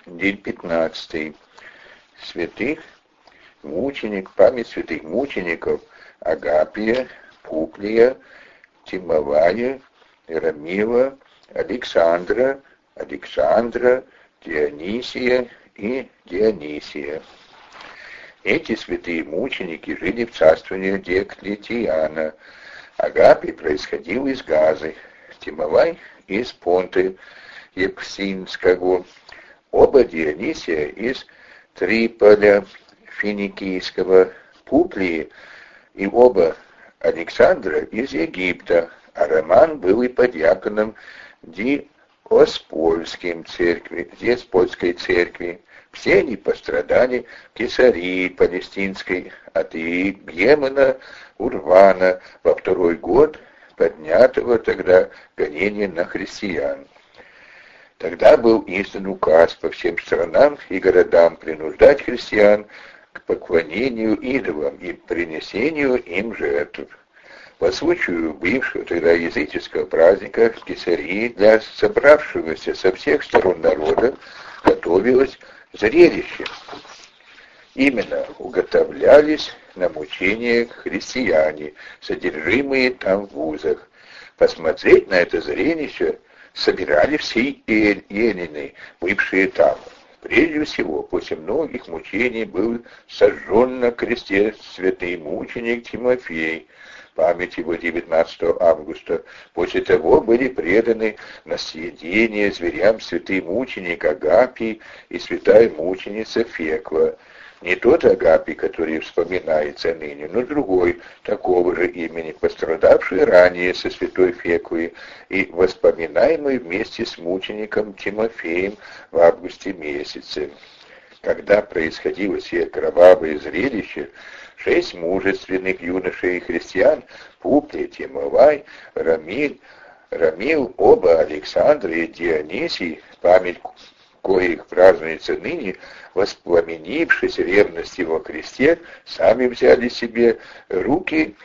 День 15. Память святых мучеников Агапия, Публия, Тимовая, Рамила, Александра, Дионисия и Дионисия. Эти святые мученики жили в царствовании Диоклетиана. Агапий происходил из Газы, Тимовай из Понты Евксинского, оба Дионисия из Триполя Финикийского, Публии и оба Александра из Египта, а Роман был и подьяконом Диоспольской церкви. Все они пострадали в Кесарии Палестинской от Иегемона Урвана во 2-й год поднятого тогда гонения на христиан. Тогда был издан указ по всем странам и городам принуждать христиан к поклонению идолам и принесению им жертв. По случаю бывшего тогда языческого праздника в Кесарии для собравшегося со всех сторон народа готовилось зрелище. Именно уготовлялись на мучения христиане, содержимые там в вузах. Посмотреть на это зрелище собирали все эллины, бывшие там. Прежде всего, после многих мучений был сожжен на кресте святый мученик Тимофей, память его 19 августа. После того были преданы на съедение зверям святый мученик Агапий и святая мученица Фекла. Не тот Агапий, который вспоминается ныне, но другой, такого же имени, пострадавший ранее со святой Феклой и воспоминаемый вместе с мучеником Тимофеем в августе месяце. Когда происходило сие кровавое зрелище, 6 мужественных юношей и христиан, Публий, Тимовай, Рамил, оба Александра и Дионисий, память коих празднуется ныне, воспламенившись ревностью во кресте, сами связали себе руки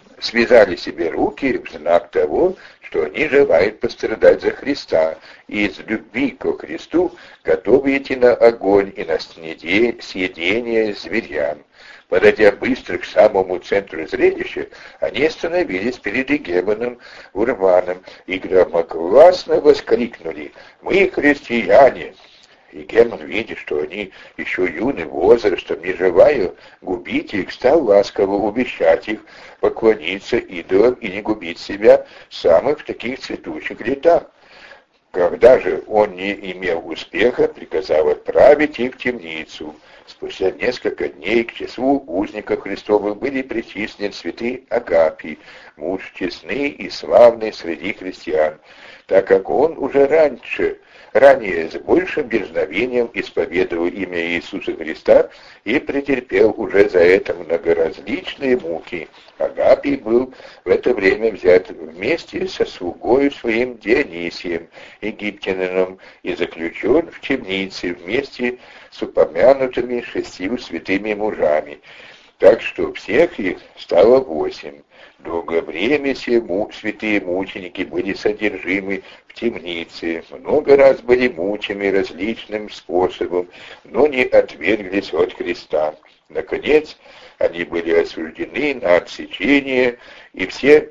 в знак того, что они желают пострадать за Христа, и из любви ко Христу готовы идти на огонь и на съедение зверям. Подойдя быстро к самому центру зрелища, они остановились перед Егемоном Урваном и громогласно воскликнули: «Мы христиане!» Егемон, видя, что они еще юны возрастом, не желая губить их, стал ласково увещать их поклониться идолам и не губить себя самых в таких цветущих летах. Когда же он не имел успеха, приказал отправить их в темницу. Спустя несколько дней к числу узников Христовых были причислены святый Агапий, муж честный и славный среди христиан, так как он уже ранее с большим дерзновением исповедовал имя Иисуса Христа и претерпел уже за это многоразличные муки. Агапий был в это время взят вместе со слугою своим Дионисием, египтянином, и заключен в темнице вместе с упомянутыми 6 святыми мужами. Так что всех их стало 8. Долгое время святые мученики были содержимы в темнице, много раз были мучимы различным способом, но не отверглись от Христа. Наконец, они были осуждены на отсечение, и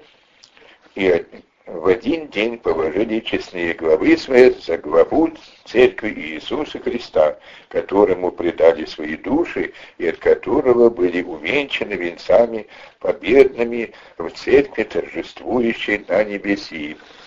в один день положили честные главы свои за главу Церкви Иисуса Христа, которому предали свои души и от которого были увенчаны венцами победными в церкви, торжествующей на небеси.